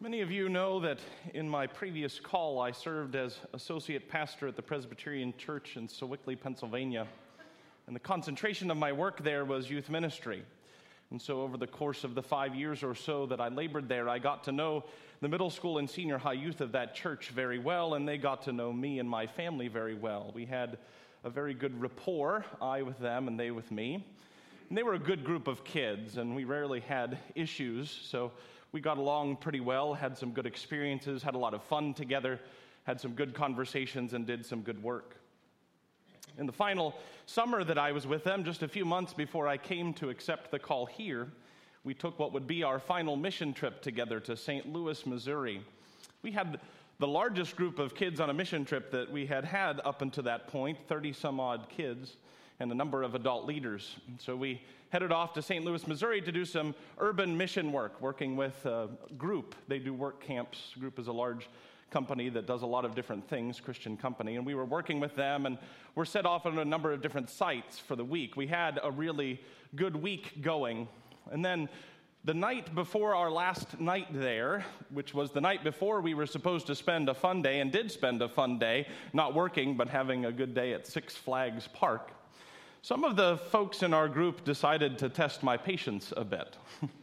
Many of you know that in my previous call, I served as associate pastor at the Presbyterian Church in Sewickley, Pennsylvania, and the concentration of my work there was youth ministry. And so over the course of the 5 years or so that I labored there, I got to know the middle school and senior high youth of that church very well, and they got to know me and my family very well. We had a very good rapport, I with them and they with me. And they were a good group of kids, and we rarely had issues, so we got along pretty well, had some good experiences, had a lot of fun together, had some good conversations, and did some good work. In the final summer that I was with them, just a few months before I came to accept the call here, we took what would be our final mission trip together to St. Louis, Missouri. We had the largest group of kids on a mission trip that we had had up until that point, 30-some-odd kids, and a number of adult leaders. So we headed off to St. Louis, Missouri to do some urban mission work, working with a group. They do work camps. Group is a large company that does a lot of different things, Christian company, and we were working with them, and we're set off on a number of different sites for the week. We had a really good week going, and then the night before our last night there, which was the night before we were supposed to spend a fun day, and did spend a fun day, not working, but having a good day at Six Flags Park, some of the folks in our group decided to test my patience a bit.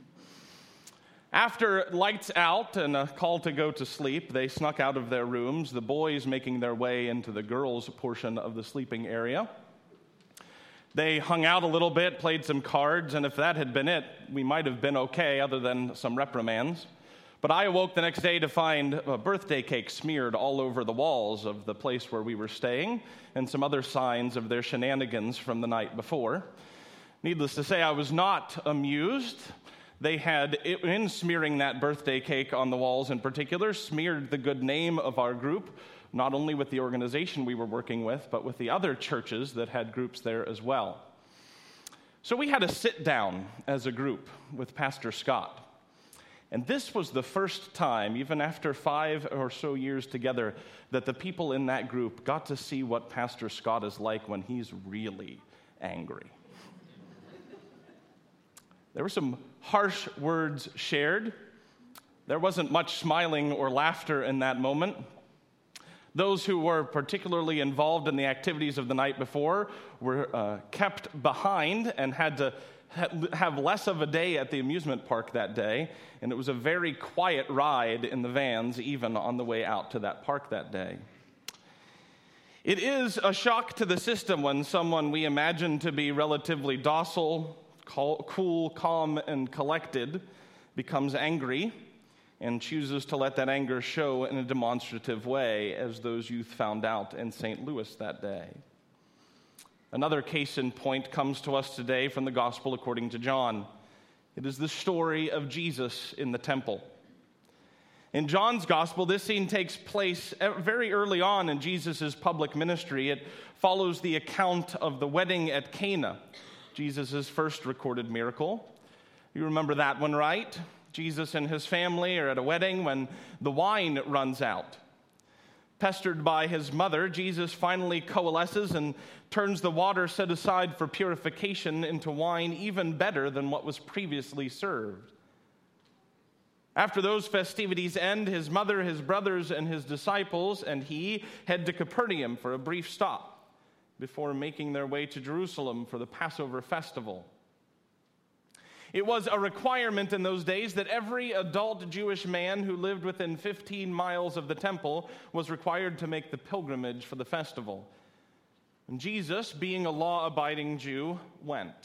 After lights out and a call to go to sleep, they snuck out of their rooms, the boys making their way into the girls' portion of the sleeping area. They hung out a little bit, played some cards, and if that had been it, we might have been okay, other than some reprimands. But I awoke the next day to find a birthday cake smeared all over the walls of the place where we were staying, and some other signs of their shenanigans from the night before. Needless to say, I was not amused. They had, in smearing that birthday cake on the walls in particular, smeared the good name of our group, not only with the organization we were working with, but with the other churches that had groups there as well. So we had a sit down as a group with Pastor Scott. And this was the first time, even after 5 or so years together, that the people in that group got to see what Pastor Scott is like when he's really angry. There were some harsh words shared. There wasn't much smiling or laughter in that moment. Those who were particularly involved in the activities of the night before were kept behind and had to have less of a day at the amusement park that day, and it was a very quiet ride in the vans, even on the way out to that park that day. It is a shock to the system when someone we imagine to be relatively docile, cool, calm, and collected becomes angry and chooses to let that anger show in a demonstrative way, as those youth found out in St. Louis that day. Another case in point comes to us today from the Gospel according to John. It is the story of Jesus in the temple. In John's Gospel, this scene takes place very early on in Jesus' public ministry. It follows the account of the wedding at Cana, Jesus' first recorded miracle. You remember that one, right? Jesus and his family are at a wedding when the wine runs out. Pestered by his mother, Jesus finally coalesces and turns the water set aside for purification into wine even better than what was previously served. After those festivities end, his mother, his brothers, and his disciples and he head to Capernaum for a brief stop before making their way to Jerusalem for the Passover festival. It was a requirement in those days that every adult Jewish man who lived within 15 miles of the temple was required to make the pilgrimage for the festival. And Jesus, being a law-abiding Jew, went.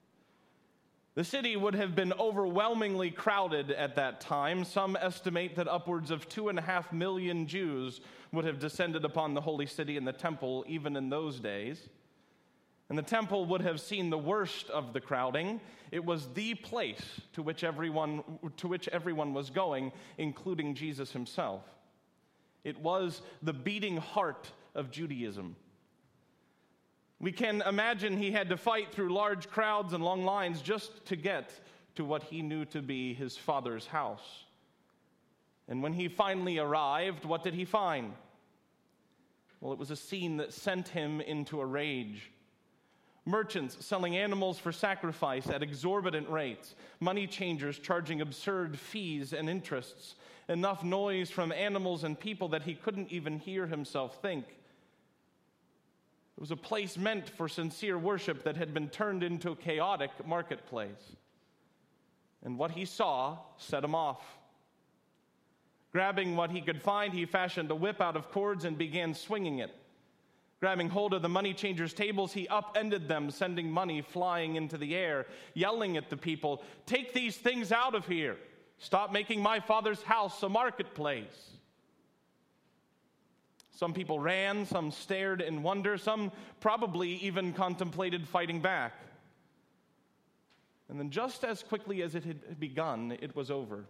The city would have been overwhelmingly crowded at that time. Some estimate that upwards of 2.5 million Jews would have descended upon the holy city and the temple even in those days. And the temple would have seen the worst of the crowding. It was the place to which everyone was going, including Jesus himself. It was the beating heart of Judaism. We can imagine he had to fight through large crowds and long lines just to get to what he knew to be his Father's house. And when he finally arrived, what did he find? Well, it was a scene that sent him into a rage. Merchants selling animals for sacrifice at exorbitant rates, money changers charging absurd fees and interests, enough noise from animals and people that he couldn't even hear himself think. It was a place meant for sincere worship that had been turned into a chaotic marketplace. And what he saw set him off. Grabbing what he could find, he fashioned a whip out of cords and began swinging it. Grabbing hold of the money changers' tables, he upended them, sending money flying into the air, yelling at the people, "Take these things out of here! Stop making my Father's house a marketplace!" Some people ran, some stared in wonder, some probably even contemplated fighting back. And then just as quickly as it had begun, it was over.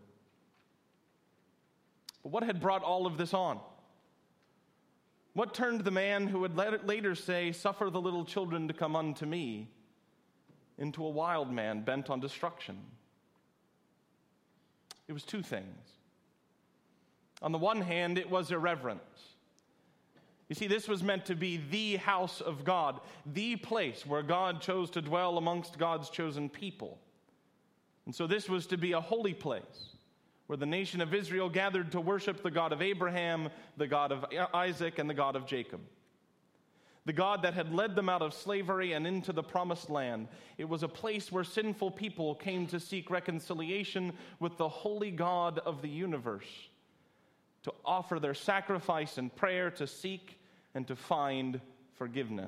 But what had brought all of this on? What turned the man who would later say, "Suffer the little children to come unto me," into a wild man bent on destruction? It was two things. On the one hand, it was irreverence. You see, this was meant to be the house of God, the place where God chose to dwell amongst God's chosen people. And so this was to be a holy place, where the nation of Israel gathered to worship the God of Abraham, the God of Isaac, and the God of Jacob. The God that had led them out of slavery and into the promised land. It was a place where sinful people came to seek reconciliation with the holy God of the universe, to offer their sacrifice and prayer, to seek and to find forgiveness.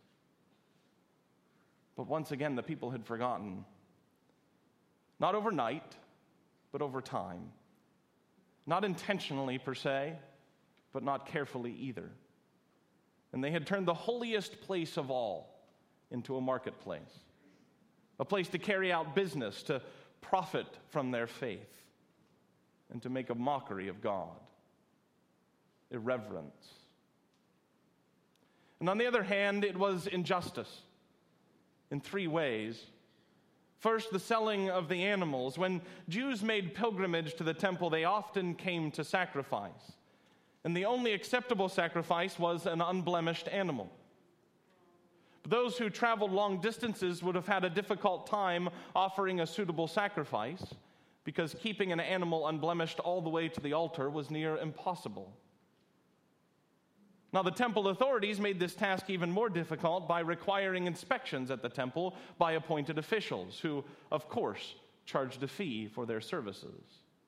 But once again, the people had forgotten. Not overnight, but over time. Not intentionally per se, but not carefully either. And they had turned the holiest place of all into a marketplace, a place to carry out business, to profit from their faith, and to make a mockery of God. Irreverence. And on the other hand, it was injustice in three ways. First, the selling of the animals. When Jews made pilgrimage to the temple, they often came to sacrifice. And the only acceptable sacrifice was an unblemished animal. But those who traveled long distances would have had a difficult time offering a suitable sacrifice, because keeping an animal unblemished all the way to the altar was near impossible. Now, the temple authorities made this task even more difficult by requiring inspections at the temple by appointed officials, who, of course, charged a fee for their services.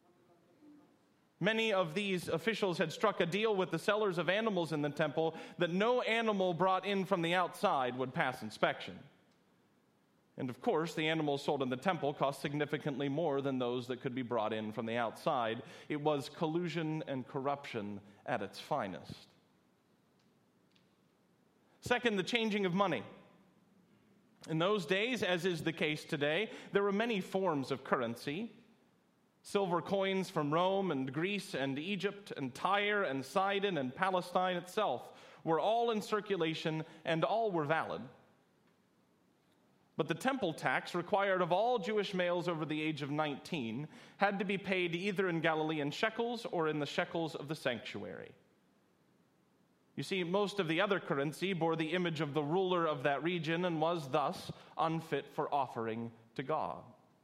Many of these officials had struck a deal with the sellers of animals in the temple that no animal brought in from the outside would pass inspection. And of course, the animals sold in the temple cost significantly more than those that could be brought in from the outside. It was collusion and corruption at its finest. Second, the changing of money. In those days, as is the case today, there were many forms of currency. Silver coins from Rome and Greece and Egypt and Tyre and Sidon and Palestine itself were all in circulation, and all were valid. But the temple tax, required of all Jewish males over the age of 19, had to be paid either in Galilean shekels or in the shekels of the sanctuary. You see, most of the other currency bore the image of the ruler of that region and was thus unfit for offering to God.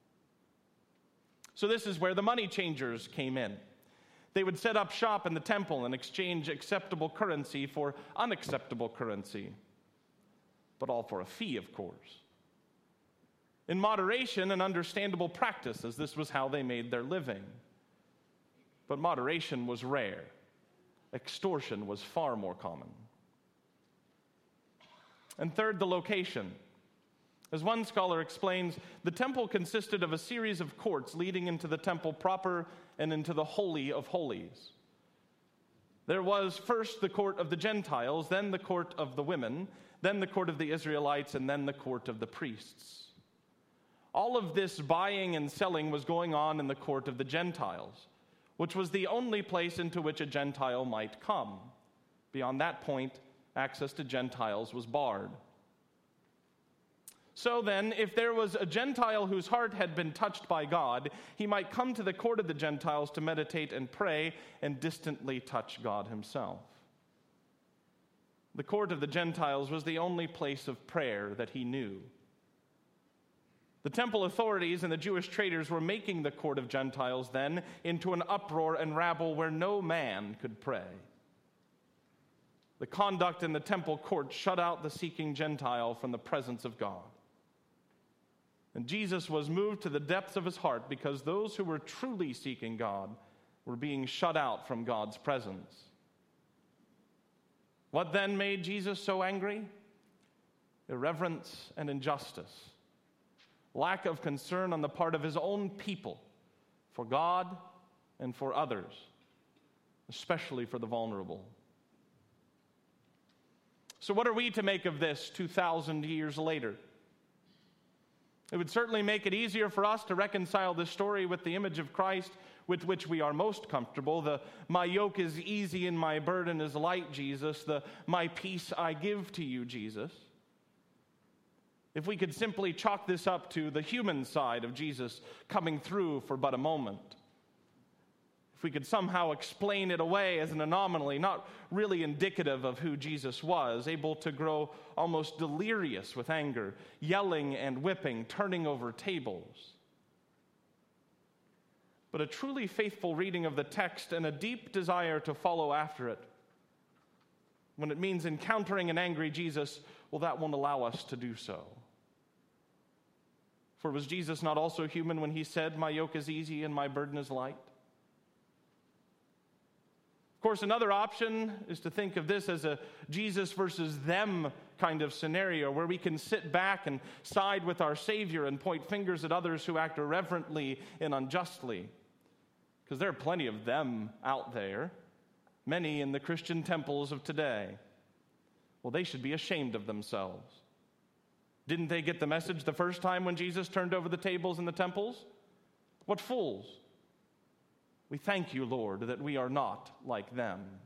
So this is where the money changers came in. They would set up shop in the temple and exchange acceptable currency for unacceptable currency, but all for a fee, of course. In moderation, an understandable practice, as this was how they made their living. But moderation was rare. Extortion was far more common. And third, the location. As one scholar explains, the temple consisted of a series of courts leading into the temple proper and into the Holy of Holies. There was first the court of the Gentiles, then the court of the women, then the court of the Israelites, and then the court of the priests. All of this buying and selling was going on in the court of the Gentiles, which was the only place into which a Gentile might come. Beyond that point, access to Gentiles was barred. So then, if there was a Gentile whose heart had been touched by God, he might come to the court of the Gentiles to meditate and pray and distantly touch God himself. The court of the Gentiles was the only place of prayer that he knew. The temple authorities and the Jewish traders were making the court of Gentiles then into an uproar and rabble where no man could pray. The conduct in the temple court shut out the seeking Gentile from the presence of God. And Jesus was moved to the depths of his heart because those who were truly seeking God were being shut out from God's presence. What then made Jesus so angry? Irreverence and injustice. Lack of concern on the part of his own people for God and for others, especially for the vulnerable. So what are we to make of this 2,000 years later? It would certainly make it easier for us to reconcile this story with the image of Christ with which we are most comfortable. The "my yoke is easy and my burden is light" Jesus, the "my peace I give to you" Jesus. If we could simply chalk this up to the human side of Jesus coming through for but a moment. If we could somehow explain it away as an anomaly, not really indicative of who Jesus was, able to grow almost delirious with anger, yelling and whipping, turning over tables. But a truly faithful reading of the text and a deep desire to follow after it, when it means encountering an angry Jesus, well, that won't allow us to do so. For was Jesus not also human when he said, "My yoke is easy and my burden is light"? Of course, another option is to think of this as a Jesus versus them kind of scenario where we can sit back and side with our Savior and point fingers at others who act irreverently and unjustly. Because there are plenty of them out there, many in the Christian temples of today. Well, they should be ashamed of themselves. Didn't they get the message the first time when Jesus turned over the tables in the temples? What fools! We thank you, Lord, that we are not like them.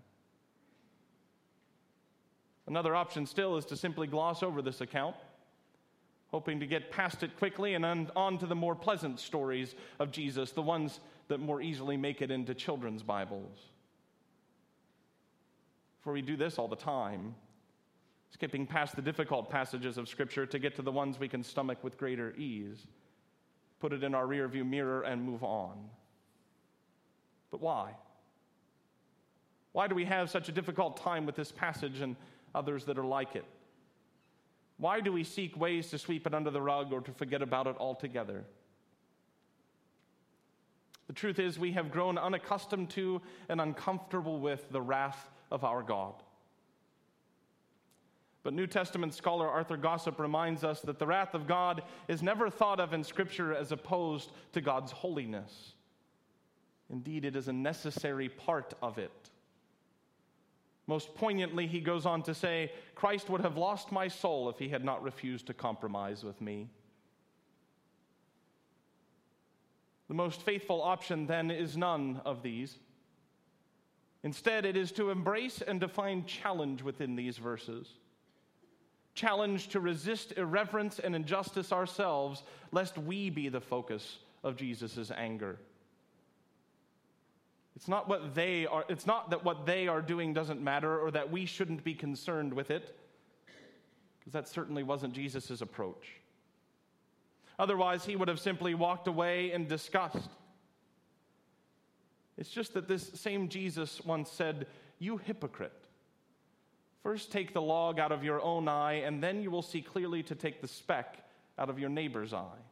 Another option still is to simply gloss over this account, hoping to get past it quickly and on to the more pleasant stories of Jesus, the ones that more easily make it into children's Bibles. For we do this all the time, skipping past the difficult passages of Scripture to get to the ones we can stomach with greater ease, put it in our rearview mirror and move on. But why? Why do we have such a difficult time with this passage and others that are like it? Why do we seek ways to sweep it under the rug or to forget about it altogether? The truth is, we have grown unaccustomed to and uncomfortable with the wrath of our God. But New Testament scholar Arthur Gossip reminds us that the wrath of God is never thought of in Scripture as opposed to God's holiness. Indeed, it is a necessary part of it. Most poignantly, he goes on to say, "Christ would have lost my soul if he had not refused to compromise with me." The most faithful option, then, is none of these. Instead, it is to embrace and to find challenge within these verses. Challenge to resist irreverence and injustice ourselves, lest we be the focus of Jesus' anger. It's not that what they are doing doesn't matter or that we shouldn't be concerned with it, because that certainly wasn't Jesus' approach. Otherwise, he would have simply walked away in disgust. It's just that this same Jesus once said, "You hypocrite, first take the log out of your own eye, and then you will see clearly to take the speck out of your neighbor's eye."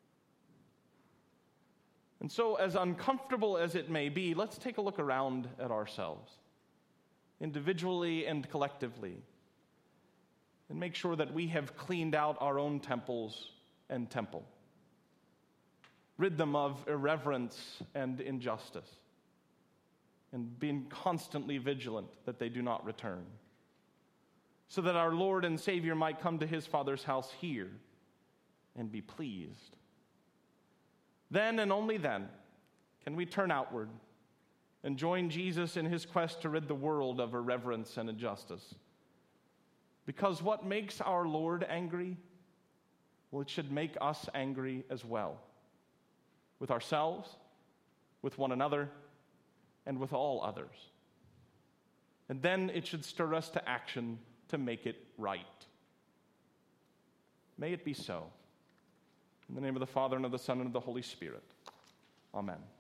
And so, as uncomfortable as it may be, let's take a look around at ourselves, individually and collectively, and make sure that we have cleaned out our own temples and temple. Rid them of irreverence and injustice, and being constantly vigilant that they do not return, so that our Lord and Savior might come to his Father's house here and be pleased. Then and only then can we turn outward and join Jesus in his quest to rid the world of irreverence and injustice. Because what makes our Lord angry? Well, it should make us angry as well, with ourselves, with one another, and with all others. And then it should stir us to action to make it right. May it be so. In the name of the Father, and of the Son, and of the Holy Spirit. Amen.